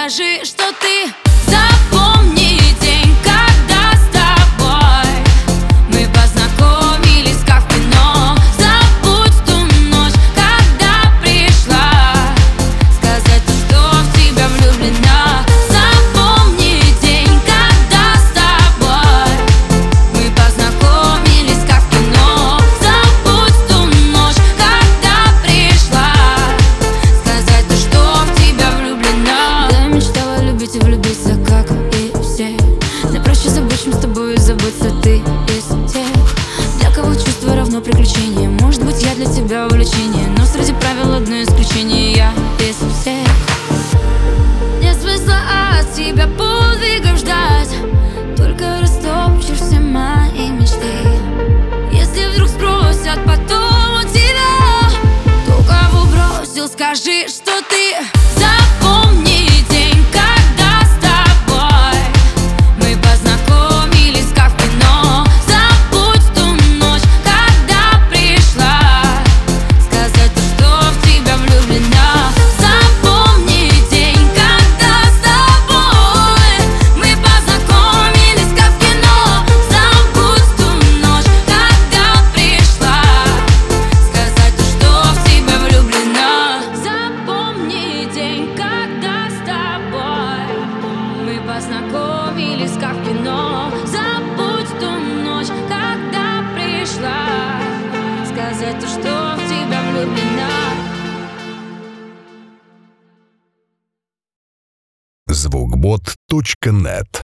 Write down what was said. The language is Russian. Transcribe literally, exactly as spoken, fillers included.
скажи, что ты запомни день, когда с тобой мы познакомились, как в кино. Забудь ту ночь, когда пришла сказать, что в тебя влюблена. Запомни день, когда с тобой мы познакомились, как в кино. Забудь ту ночь, когда пришла сказать, что в тебя влюблена. Я мечтала любить и влюбиться, как и все. Но проще забыть, чем с тобой забыться, ты из тех, для кого чувство равно приключение. Может быть, я для тебя увлечение, но среди правил одно исключение: я из всех. Нет смысла от тебя подвигов ждать, только растопчешь все мои мечты. Если вдруг спросят потом у тебя, кто кого бросил, скажи, что ты запомни день, когда с тобой мы познакомились, как в кино. Забудь ту ночь, когда пришла сказать, что в тебя влюблена. Запомни день, когда с тобой мы познакомились, как в кино. Забудь ту ночь, когда пришла сказать, что в тебя влюблена. Запомни день, когда с тобой мы познакомились, как в кино. Забудь ту ночь, когда пришла сказать, что в тебя влюблена. звукбот точка нет